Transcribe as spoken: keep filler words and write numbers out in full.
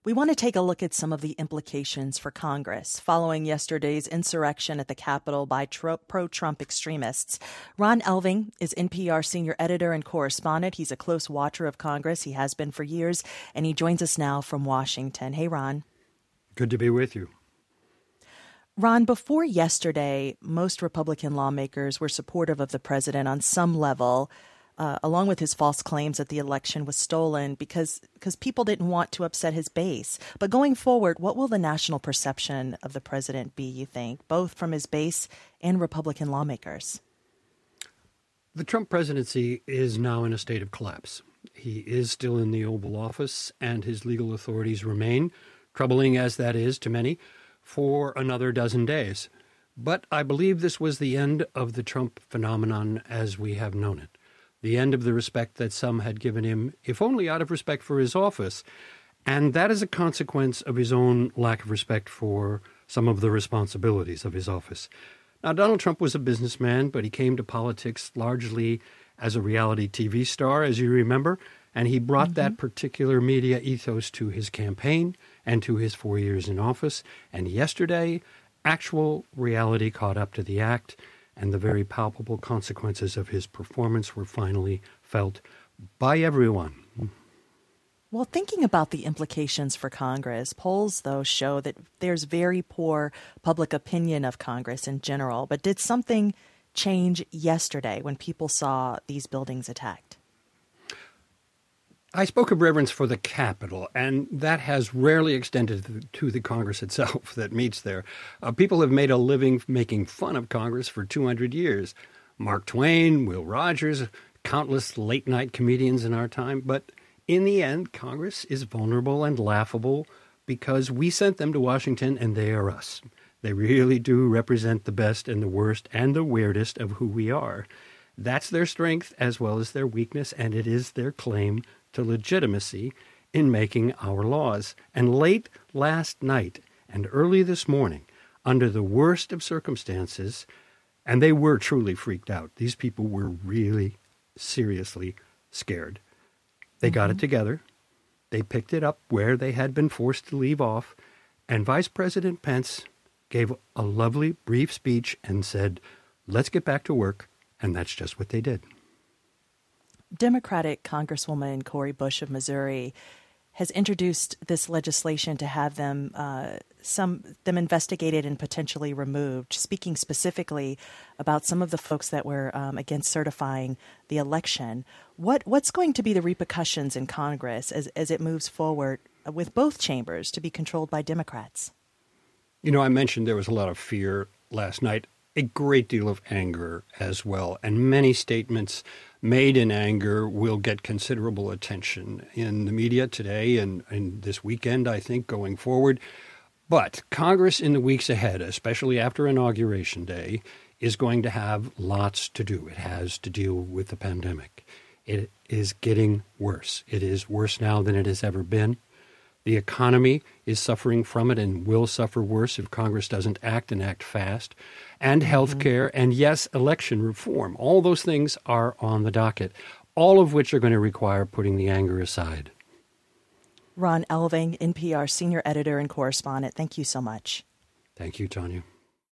We want to take a look at some of the implications for Congress following yesterday's insurrection at the Capitol by tro- pro-Trump extremists. Ron Elving is N P R senior editor and correspondent. He's a close watcher of Congress. He has been for years, and he joins us now from Washington. Hey, Ron. Good to be with you. Ron, before yesterday, most Republican lawmakers were supportive of the president on some level, Uh, along with his false claims that the election was stolen because because people didn't want to upset his base. But going forward, what will the national perception of the president be, you think, both from his base and Republican lawmakers? The Trump presidency is now in a state of collapse. He is still in the Oval Office, and his legal authorities remain, troubling as that is to many, for another dozen days. But I believe this was the end of the Trump phenomenon as we have known it. The end of the respect that some had given him, if only out of respect for his office. And that is a consequence of his own lack of respect for some of the responsibilities of his office. Now, Donald Trump was a businessman, but he came to politics largely as a reality T V star, as you remember, and he brought mm-hmm. that particular media ethos to his campaign and to his four years in office. And yesterday, actual reality caught up to the act, and the very palpable consequences of his performance were finally felt by everyone. Well, thinking about the implications for Congress, polls, though, show that there's very poor public opinion of Congress in general. But did something change yesterday when people saw these buildings attacked? I spoke of reverence for the Capitol, and that has rarely extended to the Congress itself that meets there. Uh, people have made a living making fun of Congress for two hundred years. Mark Twain, Will Rogers, countless late-night comedians in our time. But in the end, Congress is vulnerable and laughable because we sent them to Washington, and they are us. They really do represent the best and the worst and the weirdest of who we are. That's their strength as well as their weakness, and it is their claim to legitimacy in making our laws. And late last night and early this morning, under the worst of circumstances, and they were truly freaked out. These people were really seriously scared. They mm-hmm. got it together. They picked it up where they had been forced to leave off. And Vice President Pence gave a lovely, brief speech and said, let's get back to work. And that's just what they did. Democratic Congresswoman Cori Bush of Missouri has introduced this legislation to have them uh, some them investigated and potentially removed, speaking specifically about some of the folks that were um, against certifying the election. What what's going to be the repercussions in Congress as, as it moves forward with both chambers to be controlled by Democrats? You know, I mentioned there was a lot of fear last night, a great deal of anger as well, and many statements made in anger will get considerable attention in the media today and, and this weekend, I think, going forward. But Congress in the weeks ahead, especially after Inauguration Day, is going to have lots to do. It has to deal with the pandemic. It is getting worse. It is worse now than it has ever been. The economy is suffering from it and will suffer worse if Congress doesn't act and act fast. And health care, mm-hmm. and yes, election reform. All those things are on the docket, all of which are going to require putting the anger aside. Ron Elving, N P R senior editor and correspondent, thank you so much. Thank you, Tanya.